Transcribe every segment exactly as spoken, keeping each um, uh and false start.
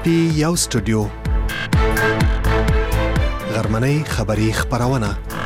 پی یو سټوډیو غرمنۍ خبری خبرونه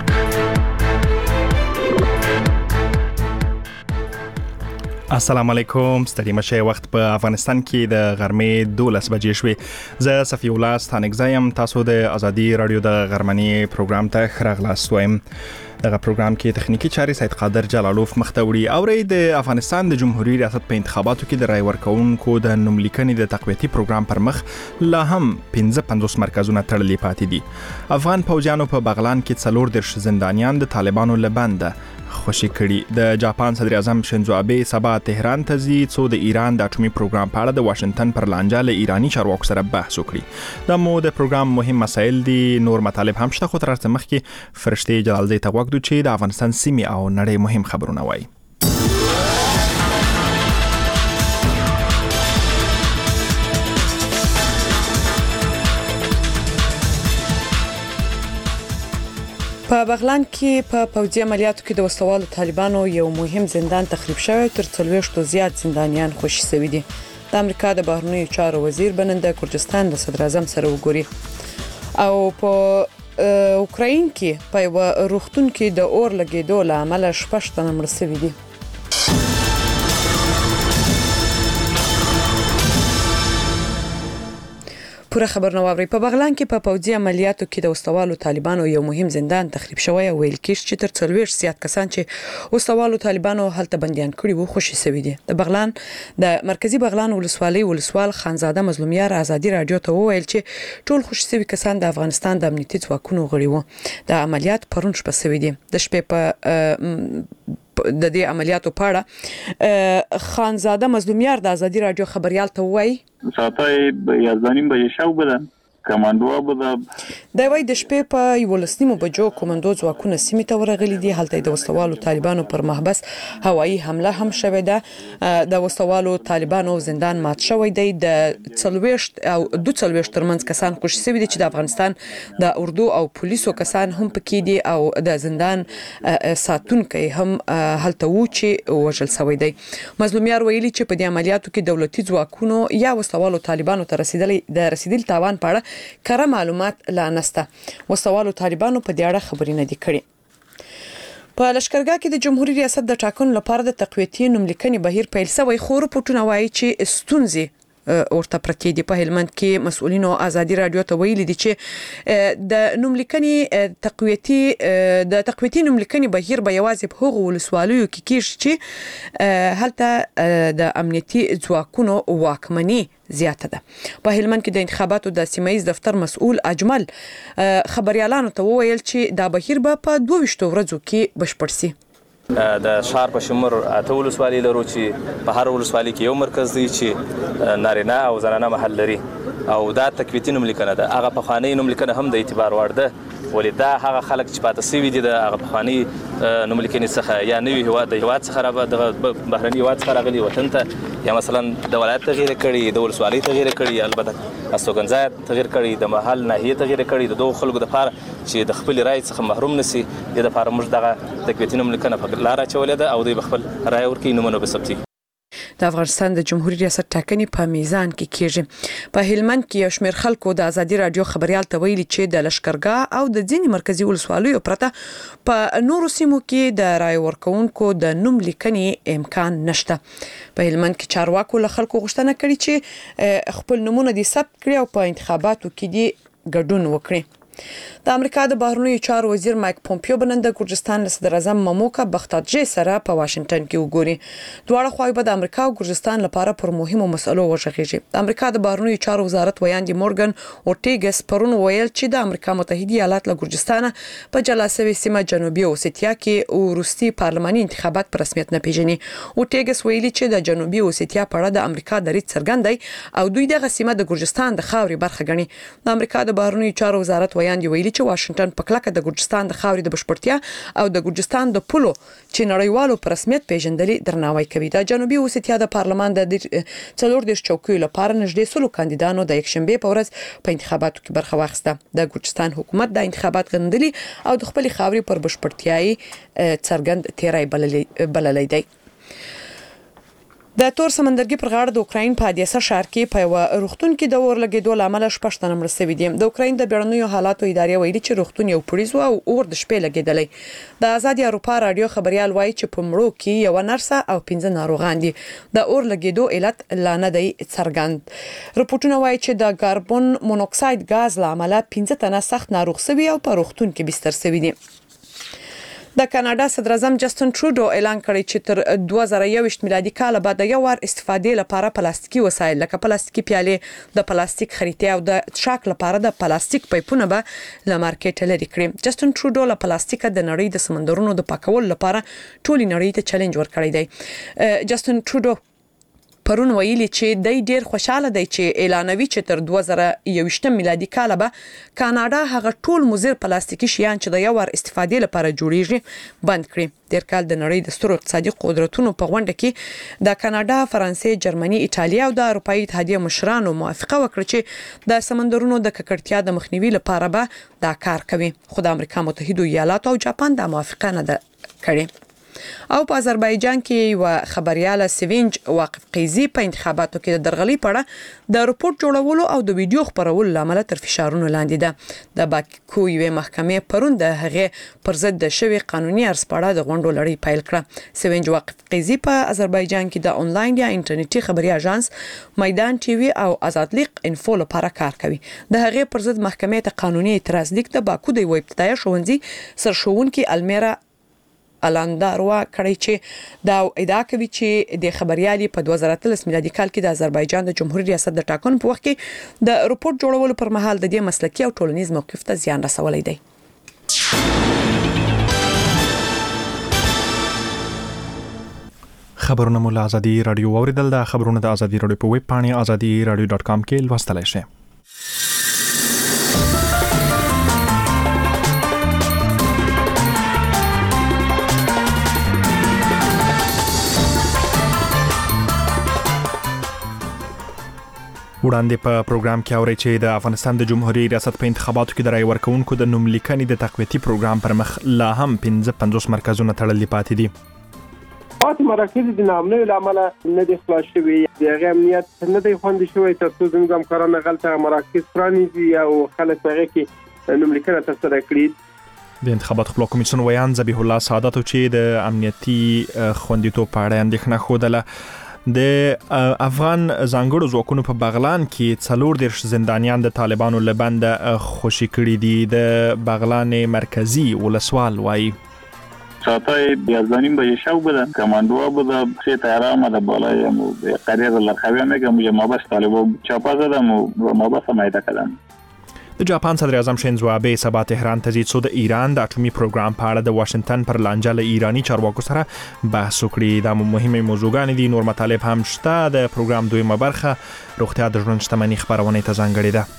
السلام علیکم. ستړي مشه وخت په افغانستان کې د غرمې دولس بجې شوې. زه صفی الله ستانګزایم. تاسو د ازادي رادیو د غرمنۍ پروګرام ته خراغلاست وایم. دغه پروګرام کې تخنیکی چارې سید قادر جلالوف مختوري او ری د افغانستان د جمهوریت ریاست په انتخاباتو کې د رای ورکونکو د نوملیکنې د تقویتي پروګرام پر مخ لا هم پنځه پنځوس مرکزونه تړلي پاتې دي. افغان پوځیانو په بغلان کې څلور دیرش زندانیان د طالبانو لبنده خوشي کړي. د جاپان صدر اعظم شینزو آبه سبا تهران ته ځي څو د ایران د اټومي پروګرام په اړه د واشنگټن پر لانجه له ایرانی چارواکو سره بحث وکړي. د مو د پروګرام مهم مسایل دي، نور مطالب هم شته، خو تر څه مخکې فرشتي جلالزی ته وګورئ چې د افغانستان سیمې او نړۍ مهم خبرونه وایي. په بغلان کې په پوځي عملیاتو کې د وسوالو طالبانو یو مهم زندان تخریب شوی، تر څلوېښتو زیات زندانیان خوشي شوي دي. د امریکا د بهرنیو چارو وزیر بننده کردستان د صدر اعظم سره وګوري. او په اوکراین کې په یو روغتون کې د اور لګیدو له امله شپږ تنه مړه شوي دي. پوره خبرونه واوري. په بغلان کې په پوځي عملیاتو کې د وسوالو طالبانو یو مهم زندان تخریب شوی او ویل کېږي چې تر څلوېښت زیات کسان چې وسوالو طالبانو هلته بنديان کړي وو خوشي شوي دي. د بغلان د مرکزی بغلان ولسوالۍ ولسوال خانزاده مظلومیار ازادي رادیو ته وویل چې ټول خوشي شوي کسان د افغانستان د امنیتي ځواکونو غړي وو. د عملیات پرون شپه شوي دي. د شپې په د دې عملیاتو په اړه خانزاده مظلومیار د ازادي رادیو خبريال ته وایي ساتای یازدانیم به شاو بدن کمانډو به د وای د شپې په یولسنیمو بجو کومندو ځواکونه سیمې ته ورغلي دي. هلته د وسوالو طالبانو پر محبس هوایي حمله هم شوې ده. د وسوالو طالبانو زندان مات شوی دی. د څلوېښت او دوه څلوېښت ترمنځ کسان خوشي شوي دي چې د افغانستان د اردو او پولیسو کسان هم پکې دي او د زندان ساتونکي هم هلته و چې وژل شوی دی. مظلومیار ویلي چې په دې عملیاتو کې دولتي ځواکونو یا وسوالو طالبانو ته رسیدلي د رسیدل تاوان په اړه کره معلومات لا نسته. وسوالو طالبانو په دې اړه خبرې نه دي کړې. په لشکرګاه کې د جمهوریت ریاست د ټاکنو لپاره د تقویتي نوملیکنې بهیر پیل شوی، خو رپورټونه وایي چې ستونزې ورته پرتې دي. په هلمند کې مسؤلینو ازادي رادیو ته ویلي دي چې د نوملیکنې تقویتي د تقویتي نوملیکنې بهیر به یوازې په هغو ولسوالیو کې کېږي چې هلته د امنیتي ځواکونو واکمني زیاته ده. په هلمند کې د انتخاباتو د سیمایي دفتر مسؤل اجمل خبريالانو ته وویل چې دا بهیر به په دوه ویشتو ورځو کې بشپړ شي. د شهر په شمول اته ولسوالۍ لرو چې په هر ولسوالۍ کې یو مرکز دی چې نارینه او زنانه محل لري او دا تقویتي نوملیکنه ده. هغه پخوانۍ نوملیکنه هم د اعتبار وړ ده، ولې دا هغه خلک چې پاتې شوي دي د هغه پخوانۍ نوملیکنې څخه یا نوي هیواد د هیواد څخه را د بهرني هیواد څخه راغلي وطن ته، یا مثلا د ولایت تغییر کړي، د ولسوالۍ تغییر کړي، البته استوګنځای تغییر کړي، د محل ناحیه تغییر کړي. د دوه خلکو لپاره چې د خپل رای څخه محروم نشي، د لپاره موږ دغه تقویتي نوملیکنه په لار اچولې ده او دوی خپل رای ورکړي نومونه به ثبتي. د افغانستان د جمهوریت ریاست ټاکنې په میزان کې کېږي. په هلمند کې یو شمېر خلکو د ازادي رادیو خبريال ته ویلي چې د لشکرګاه او د ځینې مرکزی ولسوالیو پرته په نورو سیمو کې د رای ورکونکو د نوم لیکنې امکان نشته. په هلمند کې چارواکو له خلکو غوښتنه کړې چې خپل نومونه دي ثبت کړي او په انتخاباتو کې دي ګډون وکړي. د امریکا د بهرنیو چارو وزیر مایک پومپیو بننده کردستان له صدر اعظم ماموکا بختاجي سره په واشنگټن کې وګوري. دواړه خواوې به د امریکا او کردستان لپاره پر مهمو مسلو وغږیږي. د امریکا د بهرنیو چارو وزارت ویاندي مورګن اورټیګس پرون ویل چې د امریکا متحده ایالات له کردستان په جلا شوې سیمه جنوبي اوسیتیا کې وروستي پارلماني انتخابات په رسمیت نه پیژني. اورټیګس ویلي چې د جنوبي اوسیتیا په اړه د امریکا دریځ څرګند دی او دوی دغه سیمه د کردستان د خاورې برخه ګڼي. د امریکا د بهرنیو چارو وزارت ویاندي ویلي چې واشنگټن په کلکه د کردستان د خاورې د بشپړتیا او د کردستان د پولو چې نړیوالو په رسمیت پیژندلي درناوی کوي. د جنوبي اوسیتیا د پارلمان د څلور دیرش چوکیو لپاره نږدې سلو کاندیدانو د یکشنبه په ورځ په انتخاباتو کې برخه واخیسته. د کردستان حکومت د انتخابات غندلي او د خپل خاورې پر بشپړتیاي څرګند تیری بللی دی. د تور سمندرګي پر غاړه د اوکراین په ادیسا ښار کې په یو روغتون کې د اور لګیدو لامل شپږ تنه مړ شوي دي. د اوکراین د بیړنیو حالاتو ادارې ویلي چې روغتون یو پولیس او اور د شپې لګیدلی. د آزادي اروپا رادیو خبريال وایي چې په مړو کې یو نرسه او پنځه ناروغان دي. د اور لګیدو علت لا نه دی څرګند. رپورټونه وایي چې د کاربن مونوکساید غاز لامل پنځه تنه سخت ناروغ شوي او په روغتون کې بستر شوي دي. د کاناډا صدر اعظم جسټن ټروډو اعلان کړی چې تر دوه زره یوویشت میلادي کال بعد د یو وار استفادې لپاره پلاستیکي وسایل لکه پلاستیکي پیالې، د پلاستیک خریطې او د څښاک لپاره د پلاستیک پایپونه به له مارکیټ لري کړي. جسټن ټروډو له پلاستیک د نړۍ د سمندرونو د پاکولو لپاره ټولې نړۍ ته چیلنج ورکړی دی. جسټن ټروډو پرون ویلي چې د ډیر خوشاله دی چې اعلانوي چې تر دوه زره یوویشت میلادي کال به کاناډا هغه ټول مضر پلاستیکي شیان چې د یو ور استفادې لپاره جوړیږي بند کړي. ډیر کال د نړۍ د سترو اقتصادي قدرتونو په غونډه کې د کاناډا، فرانسې، جرمني، ایټالیا او د اروپאי اتحادیه مشرانو موافقه وکړه چې د سمندرونو د ککړتیا د مخنیوي لپاره به دا کار کوي. خو د امریکا متحده ایالاتو او جاپان د موافقه نه ده کړې. او په آذربایجان کې یو خبريال سوینج واقف قیزی په انتخاباتو کې د درغلي پړه د رپورت جوړولو او د ویډیو خبرولو لامل تر فشارونو لاندې ده. د باکو یو محکمې پرون د هغه پر ضد د شوی قانوني ارسپړه د غونډو لړۍ پیل کړه. سوینج واقف قیزی په آذربایجان کې د انلاین یا انټرنیټي خبري اژانس میدان ټي وي او آزاد لیق انفو لپاره کار کوي. د هغه پر ضد محکمې ته قانوني اعتراض لیک د باکو د ابتدایي ښوونځي سرښوونکي المیرا الانداروا کړی چې دا ادعا کوي چې د خبريالي په دوه زره اتلس میلادي کال کې د آذربایجان د جمهوریت ریاست د ټاکنو په وخت کې د رپورت جوړولو پر مهال د دې مسلکي او ټولنیز موقف ته زیان رسولی دی. خبرونه مو له آزادي رادیو اوریدل. د خبرونه د آزادي رادیو په ویب پاڼه آزادي رادیو ډاټ کام کې لوستلای شئ. وړاندې په پروګرام کې اوري چې د افغانستان د جمهوریت ریاست په انتخاباتو کې د رای ورکوونکو د نوم لیکنې د تقویتي پروګرام پر مخ لا هم پنځه پنځوس مرکزونه تړلي پاتې دي. پاتې مراکز د نامنوي لامل نه دي خلاص شوي. د امنیت نه دی خوندي شوی تر څو زموږ همکاران غلطه مراکز پرانیزي او خلک هغه کې نوم لیکنه ترسره کړي. د انتخاباتو خپل کمیسیون ویان ذبیح الله سعادت چې د امنیتي خوندیتوب په اړه اندېښنه خوده. د افغان ځانګړو ځواکونو په بغلان کې څلور دیرش زندانیان د طالبانو لبند خوشي کړي دي. د بغلان مرکزی ولسوال وایي ساعتای یازدانیم به شو بودن کماندو بودم سه تهران آمده بالای مو قریب لرخوی میگم یه مابس طالبا چاپا زدم و مابس مایده کردم. د جاپان صدر اعظم شینزو آبه سبا تهران ته ځي څو د ایران د اټومي پروګرام په اړه د واشنگټن پر لانجه له ایرانی چارواکو سره بحث وکړي. دا مهمه موضوعګانې دي. نور مطالب هم شته. د پروګرام دویمه برخه روغتیا د ژوند شتمنۍ خبرونه ته ځانګړې ده.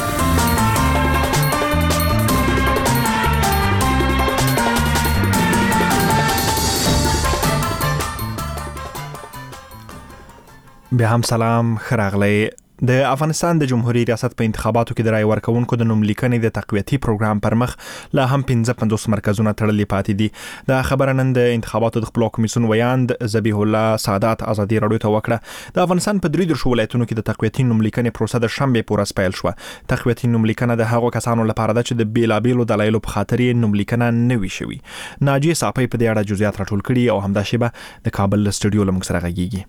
به هم سلام خراغلی. د افغانستان د جمهوریت ریاست په انتخاباتو کې د رای ورکوونکو د نوم لیکنې د تقویتي پروګرام پر مخ لا هم پنځه پنځوس مرکزونه تړلي پاتې دي. دا خبره نن د انتخاباتو د خپل کمیسیون ویان ذبیح الله سعادت آزادي رادیو ته وکړه. د افغانستان په درې درشو ولایتونو کې د تقویتي نوم لیکنې پروسه د شنبه پورې پیل شوه. تقویتي نوم لیکنه د هغو کسانو لپاره ده چې د بیلابیلو دلایلو په خاطر نوم لیکنه نه وي شوی. ناجیه صافی په دې اړه جزئیات راټول کړي او همدا شیبه د کابل استودیو لمغ سره غږیږي.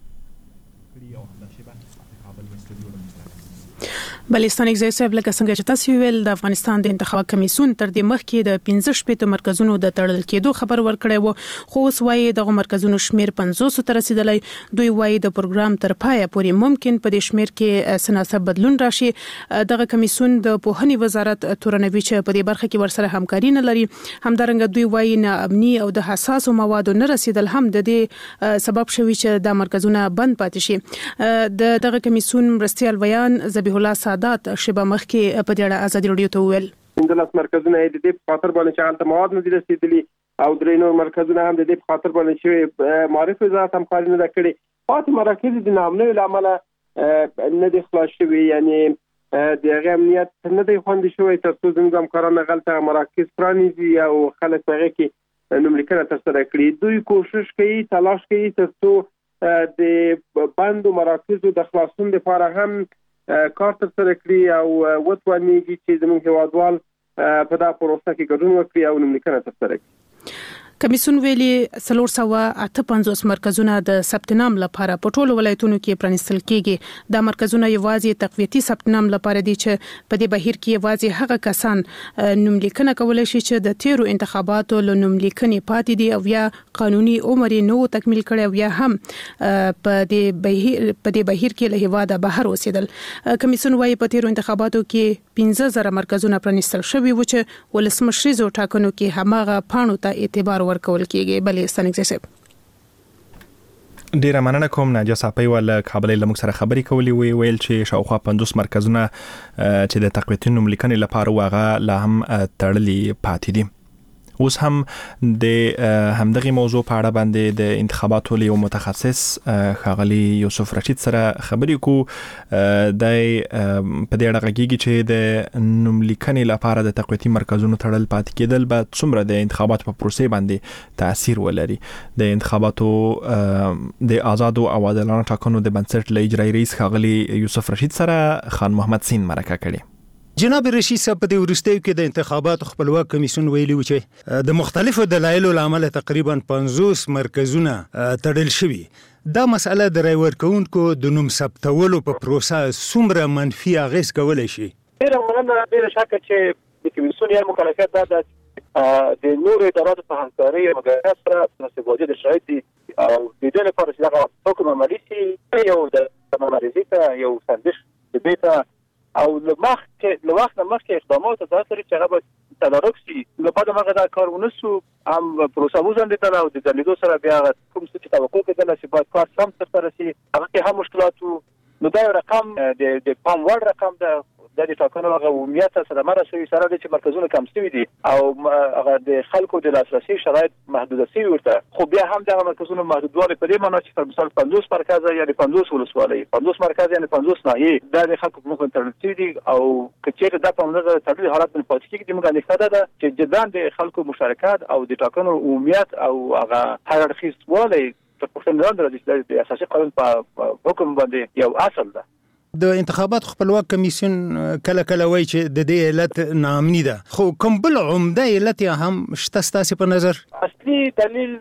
بلستان اگزای صاحب لکه څنګه چې تاسو ویل د افغانستان د انتخاب کمیسیون تر دې مخکې د پنځه شپږ مرکزونو د تړل کېدو خبر ورکړی وو، خو اوس وایي دغه مرکزونو شمیر پنځوس ته رسیدلی. دوی وایي د پروګرام تر پایه پورې ممکن په دې شمیر کې سناسب بدلون راشي. دغه کمیسیون د پوهنې وزارت تورنوي چې په دې برخه کې ورسره همکاري نه لري. همدارنګه دوی وایي نه امني او د حساسو موادو نه رسیدل هم د دې سبب شوی چې د مرکزونه بند پاتې شي. د دغه کمیسیون مرستیال ویان ذبیح الله سعادت شبه مخکې په دې اړه آزادي رادیو ته وویل اندلاس مرکزونه د دې په خاطر باندې چې حالت مواد نه دي رسیدلي او درې نور مرکزونه هم د دې په خاطر باندې چې معرفي وزارت همکاري نه کړې. پاتې مراکز د نامنوي لامل نه دي خلاص شوي. یعنی د هغه امنیت نه دی خوندي شوی تر څو زموږ همکاران غلطه مراکز پرانیزي او خلک هغه کې نوم لیکنه ترسره کړي. دوی کوشش کوي تلاش کوي تر څو د بندو مراکزو د خلاصون لپاره هم کار ترسره کړي او وتوانیږي چې زموږ هیوادوال په دا پروسه کې ګډون وکړي او نوملیکنه ترسره کړي. کمیسیون ویلي څلور سوه اته پنځوس مرکزونه د ثبت نام لپاره په ټولو ولایتونو کې پرانیستل کیږي. دا مرکزونه یوازې تقویتي ثبت نام لپاره دي چې په دې بهیر کې یوازې هغه کسان نوملیکنه کولای شي چې د تیرو انتخاباتو له نوملیکنې پاتې دي او یا قانوني عمر یې نو تکمیل کړي او یا هم په دې بهیر په دې بهیر کې له هیواده بهر اوسېدل. کمیسیون وايي په تیرو انتخاباتو کې پنځه زره مرکزونه پرانیستل شوي و چې ولسمشریزو ټاکنو کې هماغه پاڼو ته اعتبار ورکول کیږي. بلې ستنګ صاحب ډیره مننه کوم. ناجیه صاحب ول کابل له موږ سره خبرې کولې وی ویل چې شاوخوا پنځوس مرکزونه چې د تقویتي نوملیکنې لپاره واغه لا هم تړلي پاتې دي. اوس هم د همدغه موضوع په اړه باندې د انتخاباتو له متخصص خاغلی یوسف رشید سره خبرې کو. د په دې اړه غږیږي چې د نوملیکنې لپاره د تقویتي مرکزونو تړل پاتې کېدل به څومره د انتخاباتو په پروسې باندې تاثیر ولري. د انتخاباتو د آزاد او عادلانه ټاکنو د بنسټ له اجرایي رئیس خاغلی یوسف رشید سره خان محمد سین مرکه کړي. جناب رشید صاحب په دې وروستیو کې د انتخاباتو خپلواک کمیسیون ویلي و چې د مختلفو دلایلو له امله تقریبا پنځوس مرکزونه تړل شوي. دا مسئله د رای ورکوونکو د نوم ثبتولو په پروسه څومره منفي اغېز کولی شي؟ ډېره مننه. بې شکه چې د کمیسیون یو مکلفیت دا ده د نورو اداراتو په همکارۍ او مګریت سره مناسب واجد شرایط دي او د دې لپاره چې دغه حکم عملي شي یو د مبارزې ته یو سندش د بیته او لمخ کې له وخت نه مخکې اقدامات ضرورت لري چې هغه به تدارک شي. له بعد هغه دا کار ونسو هم پروسه وزندل او د دلیلو سره بیا کوم څه چې توقع کېدل چې باید کار سم ترسره شي هغه کې هم مشکلات وو. نو دا رقم د د پام وړ رقم ده د ټاکنو هغه عمومیت سره مرسته سره د چې مرکزونه کم شوي دي او هغه د خلکو د لاسرسي شرایط محدود شوي ورته. خو بیا هم دغه مرکزونه محدودوالی په دې معنی چې پر مثال پنځوس مرکز یعنی پنځوس ولسوالۍ پنځوس مرکز یعنی پنځوس ناحیې دا د خلکو په مخ تړل شوي دي او که چېرته دا په نظر تړلي حالت باندې پاتې کېږي موږ اندېښنه ده چې جدا د خلکو مشارکت او د ټاکنو عمومیت او هغه هر اړخیزوالی تر پوښتنې لاندې راځي د اساسي قانون په حکم باندې یو اصل ده. د انتخابات خپلواک کمیسیون کله کله وایي چې د دې علت ناامني ده، خو کوم بل عمده علت هم شته ستاسو په نظر؟ اصلي دلیل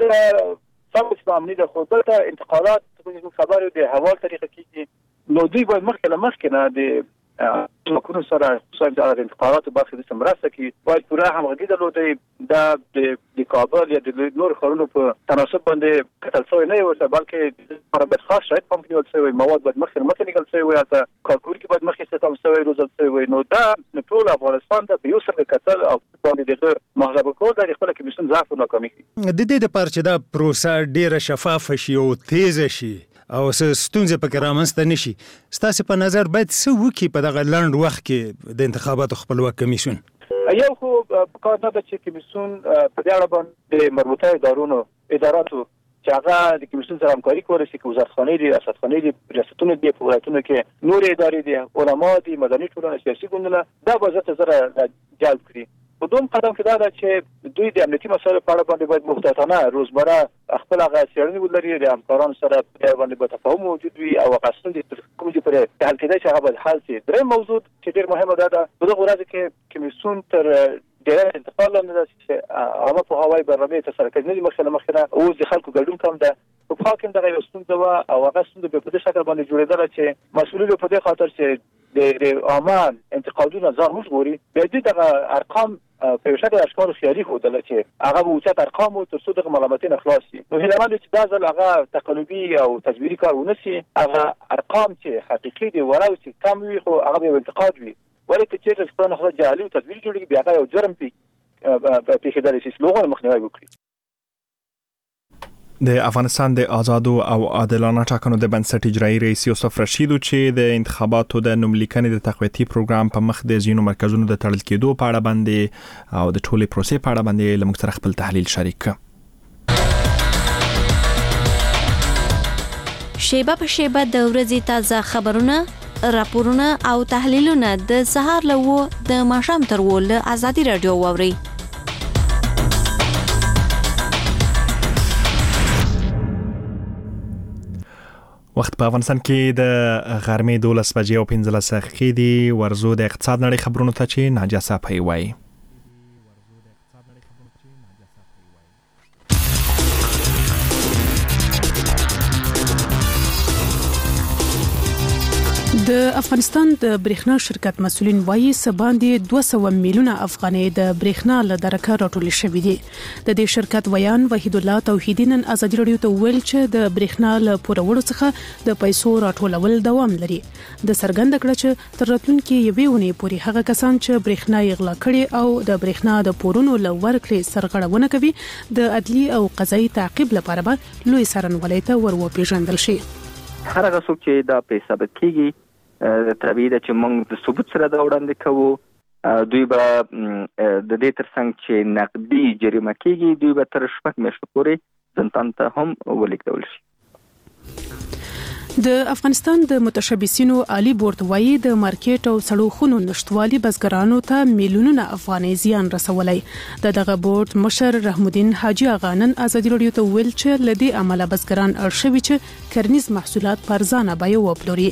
ثابت ناامني ده، خو دلته انتقالات په خبرو د حواله طریقه کېږي نو دوی باید مخکې له مخکې نه د حکومت سره خصوصا د انتقالاتو برخه د مرسته کوي باید پوره همغږي درلودي دا د کابل یا د نور ښارونو په تناسب باندې کتل شوی نه ورته بلکې لپاره باید خاص شرایط پام کې ونیول شوی، مواد باید مخکې مخکې لیکل شوی وي، حتی کارکوونکي باید مخکې استخدام شوی روزل شوی وي. نو دا ټول افغانستان ته په یو سر کتل او باندې دغه محاسبه کول د خپل کمیسیون ضعف او ناکامي کوي. د دې لپاره چې دا پروسه ډیره شفافه شي او تیز شي او ستونزې پکې رامنځته نشي، ستاسو په نظر باید څه وکړي په دغه لنډ وخت کې د انتخاباتو خپلواک کمیسیون؟ یو خو پکار نه ده چې کمیسیون په دې اړه باندې د مربوطه ادارونو اداراتو چې هغه د کمیسیون سره همکاري کولی شي، که وزارتخانې دي، ریاستخانې دي، ریاستونه دي، په ولایتونو کې نور ادارې دي، علما دي، مدني ټولنه، سیاسي ګوندونه، دا به زه سره جلب کړي. په دوم قدم کې دا ده چې دوی د امنیتي مسایلو په اړه باندې باید محتاطانه روزمره خپل هغه څېړنې ولري، د همکارانو سره په باندې به تفاهم موجود وي او هغه ستونزې تر کومې چې پرې حل کېدای شي هغه باید حل شي. درېیم موضوع چې ډېر مهمه دا ده په دغه ورځو کې کمیسیون تر ډېری انتقال لاندې ده چې عامه پوهاوی برنامې ترسره کوي، نه دي مخکې له مخکې نه اوس د خلکو ګډون کم ده. په پخوا کې هم دغه یوه ستونزه وه او هغه ستونزه بیا په دې شکل باندې جوړېدله چې مسؤلین په دې خاطر چې د عامه انتقادونه ځان وژغوري بیا دوی دغه ارقام په یو شکل اشکال خیالي ښودله چې هغه به اوچت ارقام و تر څو دغه ملامتۍ نه خلاص شي. نو هیله مند چې دا ځل هغه تقلبي او تجبیري کار ونه شي، هغه ارقام چې حقیقي دي وړه او چې کم وي خو هغه به یو انتقاد وي. ولې که چېرته خپله نه خپله جعلي او تدبیري جوړېږي بیا هغه یو جرم پېښېدلی شي چې له هغو نه مخنیوی وکړي. د افغانستان د آزادو او عادلانه ټاکنو د بنسټ اجرایي رئیس یوسف رشید چې د انتخاباتو د نوملیکنې د تقویتي پروګرام په مخ د ځینو مرکزونو د تړل کېدو په اړه باندې او د ټولې پروسې په اړه باندې له موږ سره خپل تحلیل شریک کړ. شیبه په شیبه د ورځې تازه خبرونه، راپورونه او تحلیلونه د سهار له و د ماښام تر و له ازادي رادیو واورئ. وخت په افغانستان کې د غرمې دولس بجې او پنځلس دقیقې دي. ورزو د اقتصاد نړۍ خبرونو ته چې ناجیه صافی وایي. د افغانستان د برېښنا شرکت مسولین وایي سباندې دوه سوه میلیونه افغانۍ د برېښنا له درکه راټول شوې دي. د دې شرکت ویان وحید الله توحیدی نن ازادي رادیو ته ویل چې د برېښنا له پورولو څخه د پیسو راټولول دوام لري. د څرګنده کړه چې تر راتلونکي یوې ونې پورې هغه کسان چې برېښنا یې غلا کړي او د برېښنا د پورونو له ورکړې سرغړونه کوي د عدلي او قضایي تعقیب لپاره به لوی څارنوالۍ ته ور وپېژندل شي. هر هغه څوک چې دا پیسې ثابت کیږي طبیعي ده چې موږ د ثبوت سره دا وړاندې کوو. دوی به د دې ترڅنګ چې نقدي جریمه کیږي دوی به تر شپږ میاشتو پورې زندان ته هم ولیږدول شي. د افغانستان د متشبثینو عالی بورډ وایي د مارکیټ او سړو خونو نشټوالي بزګرانو ته میلیونونه افغانۍ زیان رسولای. د دغه بورډ مشر رحم الدین حاجی اغا نن ازادي رادیو ته ویل چې لدی عمله بزګران ارشوي چې کرنیز محصولات پر ځان بیه وپلوري.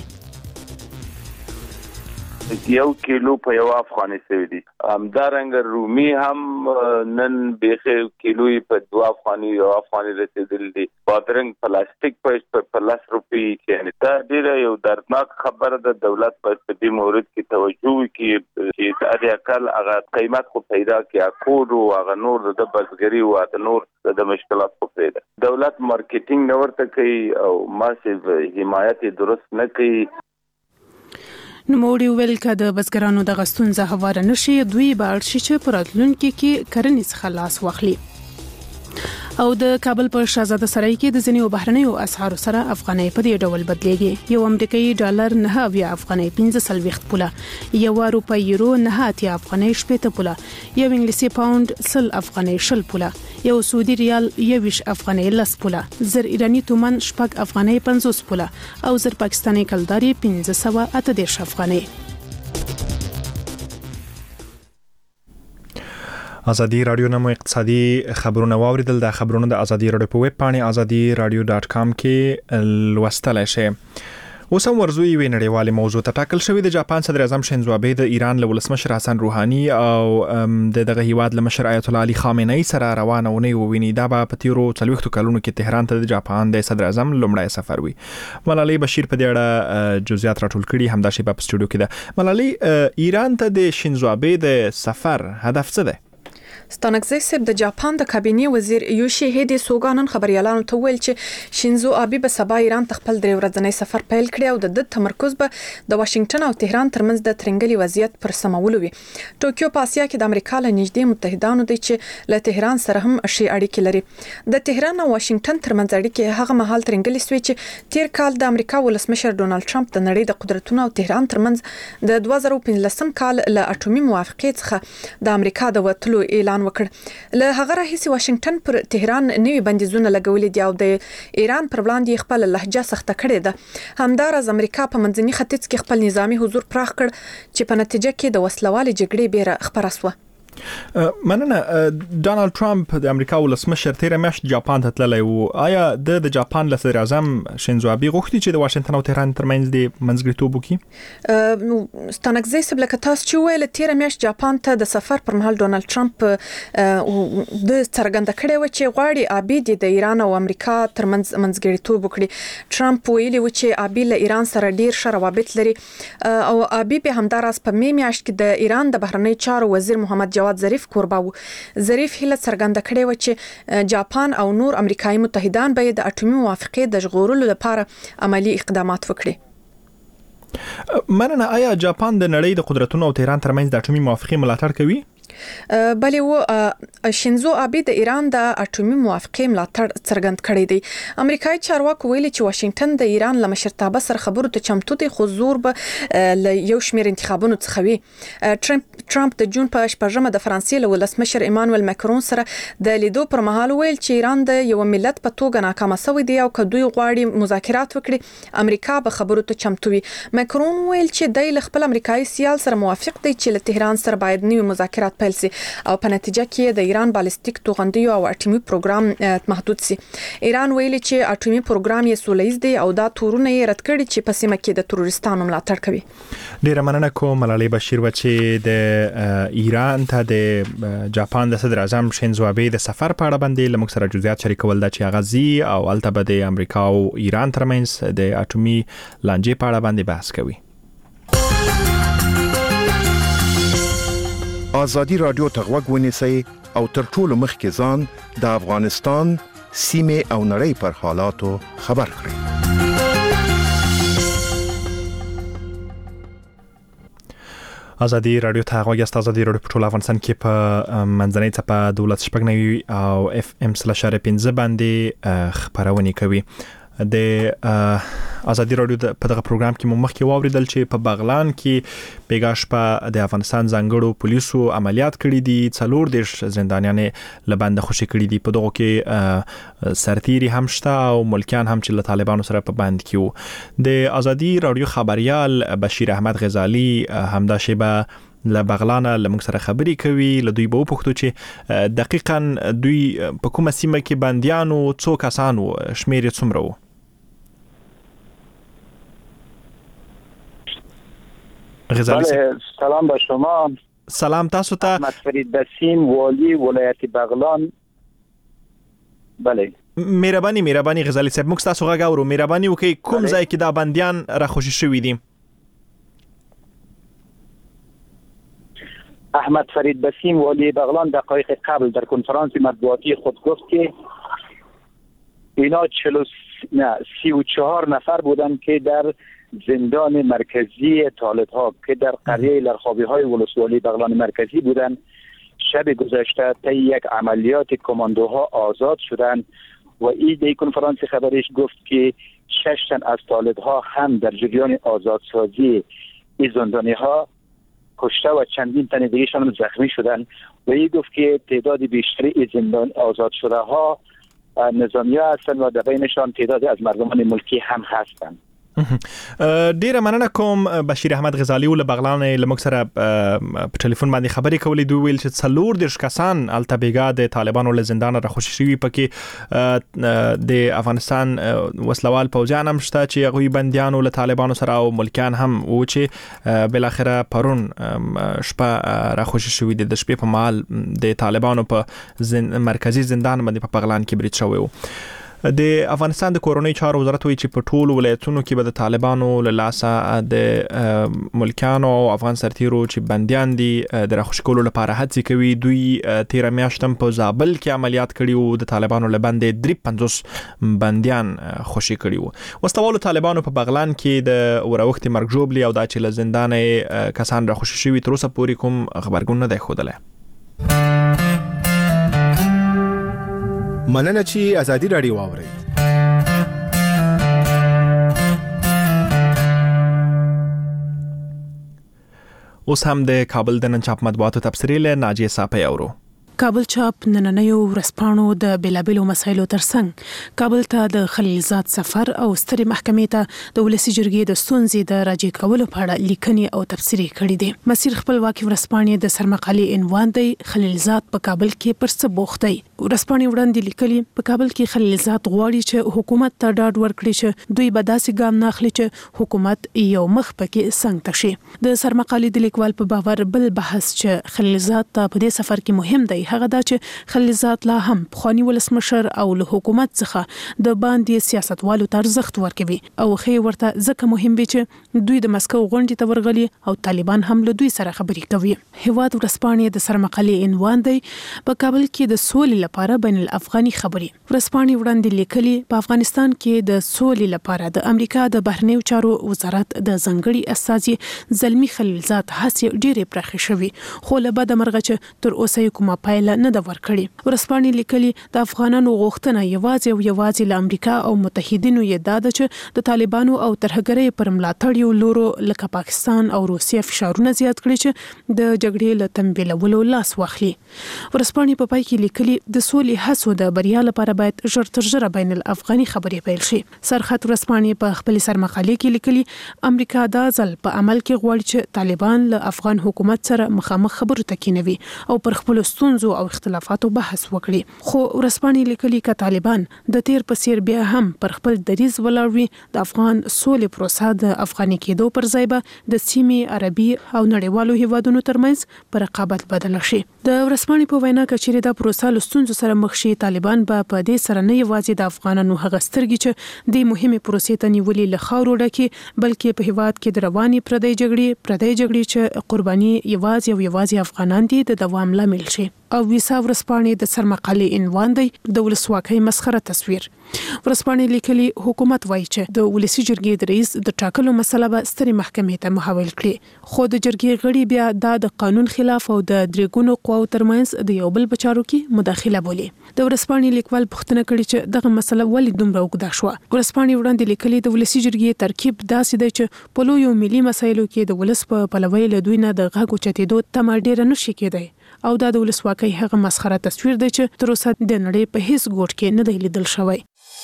یو کیلو په یو افغاني سوي دي. همدارنګه رومي هم نن بیخي کیلو په دوه افغاني یو افغاني رسیدل دي. بادرنګ پلاستیک په پلاس روپی یعنی دا ډیره یو دردناک خبره ده. دولت په دې مورد کې توجه وکړي چې د اقل هغه قیمت خو پیدا کړي کود او هغه نور د بزګری او د نور د مشکلات په پیدا. دولت مارکیټینګ نه ورته کوي او ماسیو حمایت درست نه کوي. نوموړي ویل چې د بزګرانو د غستونزه هواره نشي دوی به اړ شي چې په راتلونکي کې کرنیز خلاص واخلي. او د کابل په شاهزاده سرای کې د ځینو بهرنیو اسعارو سره افغانۍ په دې ډول بدلېږي. یو امریکایي ډالر نه اویا افغانۍ پنځه سلويخت پوله، یو روپۍ یورو نه اتیا افغانۍ شپږ پوله، یو انګلیسي پاوند سل افغانۍ شل پوله، یو سعودي ریال یویش افغانۍ لس پوله، زر ایرانی تومان شپږ افغانۍ پنځوس پوله او زر پاکستاني کلداري پنځه سوه اته دېرش افغانۍ. ازادي رادیو نمو اقتصادي خبرونه واوریدل. د خبرونو د ازادي رادیو په ویب پاڼه ازادي رادیو ډاټ کام کې لوستلای شئ. اوس هم ورزو یوې نړیوالې موضوع ته ټاکل شوې د جاپان صدر اعظم شینزو آبه د ایران له ولسمشر حسن روحاني او د دغه هیواد له مشر آیت الله علي خامنه‌ای سره روانه ونی وویني. دا به په تیرو څلوېښتو کلونو کې تهران ته د جاپان د صدر اعظم لومړی سفر وي. ملالۍ بشیر په دې اړه جزئیات راټول کړي. همدا شی په سټوډیو کې ده. ملالۍ، ایران ته د شینزو آبه د سفر هدف څه دی؟ ستانکزی صاحب د جاپان د کابینې وزیر یوشیهیدی سوگا نن خبريالانو ته ویل چې شینزو آبه به سبا ایران ته خپل درې ورځنی سفر پیل کړي او د تمرکز به د واشنگټن او تهران ترمنځ د ترنګلي وضعیت پر سمولو وي. ټوکیو په اسیا کې د امریکا له نږدې متحدانو دی چې له تهران سره هم شي اړیکې لري. د تهران او واشنگټن ترمنځ اړیکې هغه مهال ترنګلي سوي چې تیر کال د امریکا ولسمشر ډونالد ټرمپ د نړۍ د قدرتونو او تهران ترمنځ د دوه زره پنځلسم کال له اټومي موافقې څخه د امریکا د وټلو اعلان وکړ. له هغه راهیسې واشنگټن پر تهران نوي بندیزونه لګولې دي او د ایران پر وړاندې خپل لهجه سخته کړې ده. همدارس امریکا په منځني ختیځ کې خپل نظامی حضور پراخ کړ چې په نتیجه کې د وسلوالې جګړې بیره خبره شوه. مننه. ډونالد ټرمپ د امریکا ولسمشر تیر میاشت جاپان ته تللی و. آیا د د جاپان له صدر اعظم شینزو آبه غوښتي چې د واشنگټن او تهران ترمنځ د منځګړیتوب وکړي؟ ستانکزی صاحب لکه تاسو چې ویل تیر میاشت جاپان ته د سفر پر مهال ډونالد ټرمپ د څرګنده کړی و چې غواړي آبه د ایران او امریکا ترمنځ منځګړیتوب وکړي. ټرمپ ویلي و چې آبه له ایران سره ډیر ښه روابط لري او آبه به همدارس په می میاشت کې د ایران د بهرنی چارو وزیر محمد جواد ظریف کوربه و. ظریف هیله څرګنده کړې و چې جاپان او نور امریکایي متحدان به د اټومي موافقې د ژغورلو لپاره عملی اقدامات وکړي. مننه. آیا جاپان د نړۍ د قدرتونو او تهران ترمنځ د اټومي موافقې ملاتړ کوي؟ بلې و شینزو آبه د ایران د اټومي موافقې ملاتړ څرګند کړی دی. امریکایي چارواکو ویلي چې واشنگټن د ایران له مشرتابه سره خبرو ته چمتو دی خو زور به له یو شمېر انتخابونو څخه وي. ټرمپ ټرمپ د جون په شپږمه د فرانسې له ولسمشر ایمانوئل ماکرون سره د لیدو پر مهال ویل چې ایران د یو ملت په توګه ناکامه شوی دی او که دوی غواړي مذاکرات وکړي امریکا به خبرو ته چمتو وي. ماکرون ویل چې د خپل امریکایي سیال سره موافق دی چې له تهران سره باید نوي مذاکرات پیل سي او په نتیجه کې د ایران بالستیک توغندیو او اټومي پروګرام محدود سي. ایران ویلي چې اټومي پروګرام یې سولهییز دی او دا تورونه یې رد کړي چې په سیمه کې د تروریستانو ملاتړ کوي. ډیره مننه کوم ملالۍ بشیر و چې د ایران ته د جاپان د صدر اعظم شینزو آبه د سفر په اړه باندې لمک سره جزئیات شریکول د چې غزي او البته د امریکا او ایران ترمنځ د اټومي لانجې په اړه باندې بحث کوي. آزادی رادیو ته غوږ ونیسئ او تر ټولو مخکې ځان د افغانستان سیمې او نړۍ پر حالاتو خبر کړئ. آزادی رادیو ته غوږ یاست. آزادی رادیو په ټول افغانستان کې په منځنۍ څپه دولت شپږ نوي او اف ام سلاش پنځه باندې خبرونه کوي. د آزادی رادیو په دغه پروګرام کې مو مخکې واوریدل چې په بغلان کې بیګاش په د افغانستان ځانګړو پولیسو عملیات کړي دي. څلور دیش زندانیانې لبند خوشي کړي دي. په دغه کې سرتیری هم شته او ملکیان هم چې له طالبانو سره په بند کې وو. د آزادی رادیو خبريال بشیر احمد غزالی همدا شیبه له بغلانه لمونږ سره خبري کوي. له دوی به وپوښتو چې دقیقاً دوی په کومه سیمه کې بندیانو څو کسان وو، شمیر یې څومره وو؟ غزالی سلام به شما. سلام تاسو ته. احمد فرید بسیم والی ولایت بغلان. بله مهرباني مهرباني غزالی صاحب موږ تاسو غږ اورو. مهرباني وکړئ کوم ځای کې دا بندیان را خوشي شوي دي؟ احمد فرید بسیم والی بغلان دقایق قبل در کنفرانس مطبوعاتی خود گفت که اینا چهل نه سی و چهار نفر بودن که در زندان مرکزی طالب ها که در قریه لرخابی های ولسوالی بغلان مرکزی بودن شب گذشته طی یک عملیات کماندوها آزاد شدند و این دی کنفرانس خبریش گفت که شش تن از طالب ها هم در جریان آزادسازی این زندانی ها کشته و چندین تن دیگه شان زخمی شدن و این گفت که تعداد بیشتری این زندان آزاد شده ها نظامی ها هستند و در بینشان تعدادی از مردمان ملکی هم هستند. ډیره مننه کوم بشیر احمد غزالی ول بغلان لمک سره په ټلیفون باندې خبرې کولې. دوی ویل چې څلور دیش کسان التبیګا د طالبانو له زندان را خوشي شوي. پکې د افغانستان وسلوال پوځیان هم شته چې هغوی بندیانو له طالبانو سره او ملکیان هم و چې بل اخره پرون شپه را خوشي شوي دي. د شپې په مهال د طالبانو په مرکزی زندان باندې په بغلان کې برید شوی و. د افغانستان د کورونی چارو وزارت وایي چې په ټولو ولایتونو کې به د طالبانو له لاسه د ملکیانو او افغان سرتیرو چې بندیان دي د راخوشي کولو لپاره هڅې کوي. دوی تیر میاشت هم په زابل کې عملیات کړي وو. د طالبانو له باندې درې پنځوس بندیان خوشي کړي وو. وسلوالو طالبانو په بغلان کې د وروختي مرګ ژوبلي او دا چې له زندان کسان راخوشي شوي تر اوسه پورې کوم خبرګون نه دی ښودلی. مننه چې آزادی رادیو واورئ. اوس هم د کابل د نن چاپ مطبوعاتو تبصرې له ناجیه صافی اورو. کابل چاپ نننیو ورسپانو د بیلابلو مسایلو ترڅنګ کابل ته د خلیلزاد سفر او سترې محکمې ته د ولسی جرګې د ستونزې د راجع کولو په اړه لیکنې او تبصرې کړې دي. مسیر خپلواکي ورسپانې د سرمقالې عنوان دی خلیلزاد په کابل کې پر څه بوخت دی. ورسپانې وړاندې لیکلي په کابل کې خلیلزاد غواړي چې حکومت ته ډاډ ورکړي چې دوی به داسې ګام نه اخلي چې حکومت یو مخ پکې څنګ ته شي. د سرمقالې د لیکوال په باور بل بحث چې خلیلزاد ته په دې سفر کې مهم دی هغه دا چې خلیلزاد لا هم پخوانی ولسمشر او له حکومت څخه د باندې سیاستوالو ته ارزښت ورکوي او خې ورته ځکه مهم وي چې دوی د مسکو غونډې ته ورغلي او طالبان هم له دوی سره خبرې کوي. هیواد ورسپانې د سرمقالې عنوان دی په کابل کې د سولې لپاره بین الافغاني خبرې. ورسپانې وړاندې لیکلي په افغانستان کې د سولې لپاره د امریکا د بهرنیو چارو وزارت د ځنګړي استازي زلمی خلیلزاد هڅې ډېرې پراخې شوي خو له بده مرغه چې تر اوسه کومه پایله نه ده ورکړې. ورسپانې لیکلي د افغانانو غوښتنه یوازې او یوازې له امریکا او متحدینو یې دا ده چې د طالبانو او ترهګرۍ پر ملاتړیو لورو لکه پاکستان او روسیه فشارونه زیات کړي چې د جګړې له تمویلولو لاس واخلي. ورسپانې په پای کې لیکلي د سولې هڅو د بریا لپاره باید ژر تر ژره بین الافغاني خبرې پیل شي. سرخط ورځپاڼې په خپل سرمقالې کې لیکلي امریکا دا ځل په عمل کې غواړي چې طالبان له افغان حکومت سره مخامخ خبرو ته کینوي او پر خپل ستونزو او اختلافاتو بحث وکړي. خو ورځپاڼې لیکلي ک طالبان د تیر په څیر بیا هم پر خپل دریځ ولاړ وي، د افغان سولې پروسه د افغاني کېدو پر ځای به د سیمې عربي او نړیوالو هیوادونو ترمنځ پر رقابت بدل شي. د ورځپاڼې په وینا کې چې دا پروسه له ستونزو سره مخ شي، طالبان به په دې سره نه یوازې د افغانانو هغه سترګې چې د مهمه پروسې ته نیولې له خاورو ډکې، بلکې په هیواد کې د رواني پردی جګړې پردی جګړې چې قرباني یوازې او یوازې افغانان دي د دوام لامل شي. او ویسا ورځپاڼې د سرمقالې عنوان دی د ولسواکۍ مسخره تصویر. ورځپاڼې لیکلي حکومت وایي چې د ولسی جرګې د رئیس د ټاکلو مسله به سترې محکمې ته محول کړي، خو د جرګې غړي بیا دا د قانون خلاف او د درېګونو قواو ترمنځ د یو بل بچارو کې مداخله بولي. د ورځپاڼې لیکوال پوښتنه کړې چې دغه مسله ولې دومره اوږده شوه. ورځپاڼې وړاندې لیکلي د ولسی جرګې ترکیب داسې دی چې په لویو ملي مسایلو کې د ولس په پلوي له دوی نه د غږ اوچتېدو تمه ډېره نشي کېدی، او دا د ولسواکۍ هغه مسخره تصویر دی چې تر اوسه د نړۍ په هیڅ ګوټ کې نه دی لیدل شوی.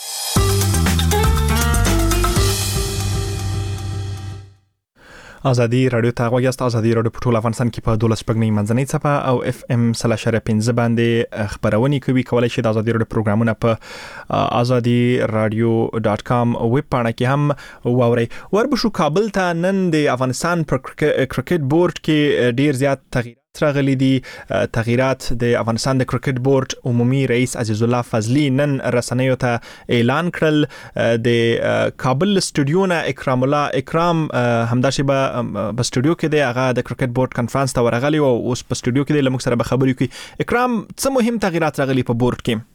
ازادي رادیو ته غوږ یاست. ازادي رادیو په ټول افغانستان کې په دولس پګنی منځنۍ صفه او اف ام سلاشره پنځه باندې خبرونه کوي. کولای شئ د ازادي رادیو پروګرامونه په ازادي رادیو ډاټ کام ویب پاڼه کې هم واورئ. وربشو کابل ته نن د افغانستان پر کرکټ بورډ کې ډیر زیات تغییر راغلي دي. تغییرات د افغانستان د کرکټ بورډ عمومي رئیس عزیز الله فضلی نن رسنیو ته اعلان کړل. د کابل استودیو نه اکرام الله اکرام همداشي به په استودیو کې د هغه د کرکټ بورډ کانفرنس ته ورغلی او اوس په استودیو کې د لمک سره به خبرې کوي. اکرام څه مهم تغییرات راغلي په بورډ کې؟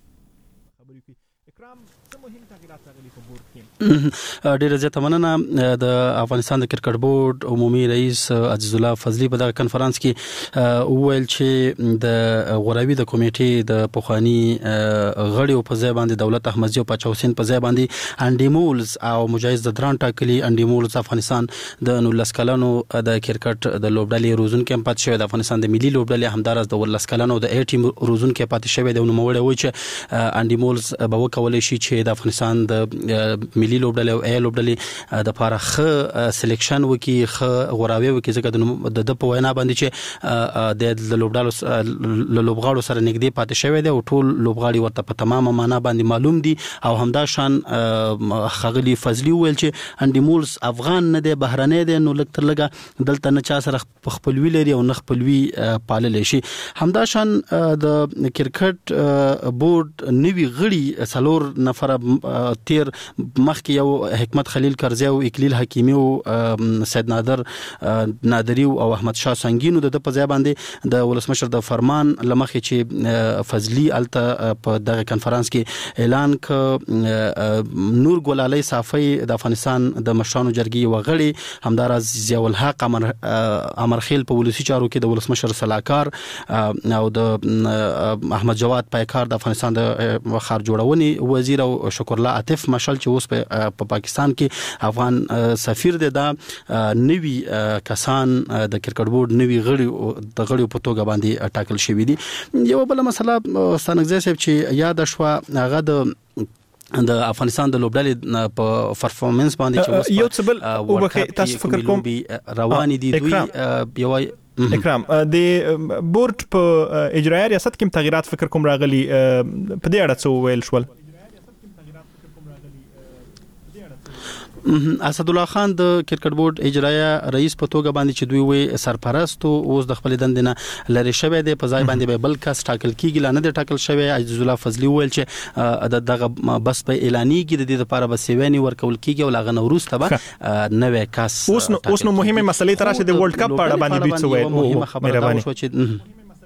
ډیره زیاته مننه. د افغانستان د کرکټ بورډ عمومي رئیس عزیز الله فضلی په دغه کانفرنس کې وویل چې د غوراوي د کمیټې د پخوانی غړي په ځای باندې دولت احمدزي او پاچا حسین په ځای باندې انډي مولز او مجاهد زدران ټاکلي. انډي مولز افغانستان د نولس کلنو د کرکټ د لوبډلې روزونکي پاتې شوی، د افغانستان د ملي لوبډلې همدارس د ولس کلنو د اې ټیم روزونکي پاتې شوی. د نوموړی وایي چې انډي مولز به وکولای شي چې د افغانستان د ملي لوبډلې او ای لوبډلې د لپاره ښه سلیکشن وکي، ښه غوراوي وکي، ځکه د د په وینا باندې چې د لوبډلو لوبغاړو سره نږدې پاتې شوی دی او ټول لوبغاړي ورته په تمامه معنا باندې معلوم دي. او همدا شان خغلی فضلی ویل چې انډي مولز افغان نه دی، بهرنی دی، نو لږ تر لږه دلته نه چا سره خپلوي لري او نه خپلوي پاللی شي. همدا شان د کرکټ بورډ نوي غړي څلور نفره تیر مخکې یو حکمت خلیل کرزی او اکلیل حکیمی او سید نادر نادری او احمد شاه سنگینو د په ځای باندې د ولسمشر د فرمان لمخې چې فضلی الته په دغه کانفرنس کې اعلان ک نور ګل علي صافی د افغانستان د مشرانو جرګې وغړي، همدارس ضیاء الحق امر امرخیل په ولسی چارو کې د ولسمشر صلاحکار او د احمد جواد پایکار د افغانستان د خار جوړونې وزیر او شکر الله عاطف مشال چې اوس په په پاکستان کې افغان سفیر دی. دا نوی کسان د کرکټ بورډ نوی غړي د غړي په توګه باندې ټاکل شوی دي. یو بل مسله ستانګزی صاحب چې یاد شو هغه د د افغانستان د لوبډلې په پرفورمنس باندې چې یو څه بل او به تاسو فکر کوم رواني دي دوی یو اکرام د بورډ په اجرایي ریاست کې تغیرات فکر کوم راغلي په دې اړه څه ویل شول؟ اسد الله خان د کرکټ بورډ اجرایي رئیس په توګه باندې چې دوی وي سرپرست اوس د خپل دندې نه لری شوی دی، په ځای باندې به بل کس ټاکل کیږي، لانه د ټاکل شوی. عزیز الله فضلی ویل چې دغه بس په اعلانېږي د دې لپاره به سیوینی ورکول کیږي او لاغه نوروز ته به نوې کس اوس نو اوس نو مهمه مسلې تراشه د ورلد کپ په اړه باندې دوی څه وایي؟ مهرباني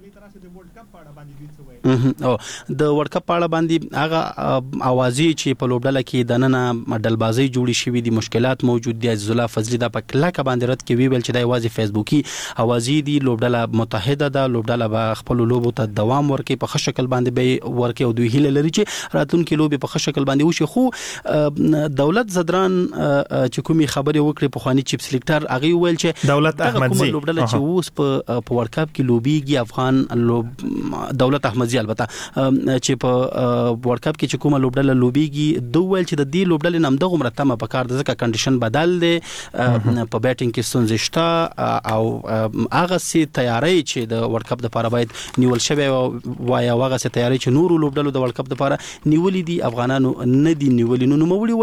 او د ورلد کپ په اړه باندې هغه اوازې چې په لوبډله کې د نننه ډلبازي جوړی شوې دي، مشکلات موجود دي. عزیز الله فضلی دا په کلکه باندې رد کوي، ویل چې دا یوازې فیسبوکي اوازې دي، لوبډله متحده ده، لوبډله به خپل لوبو ته دوام ورکړي، په ښه شکل باندې به ورکړي او دوی هیله لري چې راتلونکي لوبي په ښه شکل باندې وشي. خو دولت زدران چې کومي خبرې وکړي په خواني چیپ سلیکټر هغه ویل چې دولت احمدزي لوبډله چې اوس په ورلد کپ کې لوبيږي افغان لوب دولت احمدزي راځي. البته چې په ورلد کپ کې چې کومه لوبډله لوبيږي دوه ویل چې د دې لوبډلې نام دغه مرتبه په کار د ځکه کنډیشن بدل دي په بیټینګ کې ستونزې شته او هغه سي تیاری چې د ورلد کپ لپاره باید نیول شوی وای او هغه سي تیاری چې نورو لوبډلو د ورلد کپ لپاره نیولې دي افغانانو نه دي نیولې. نو نو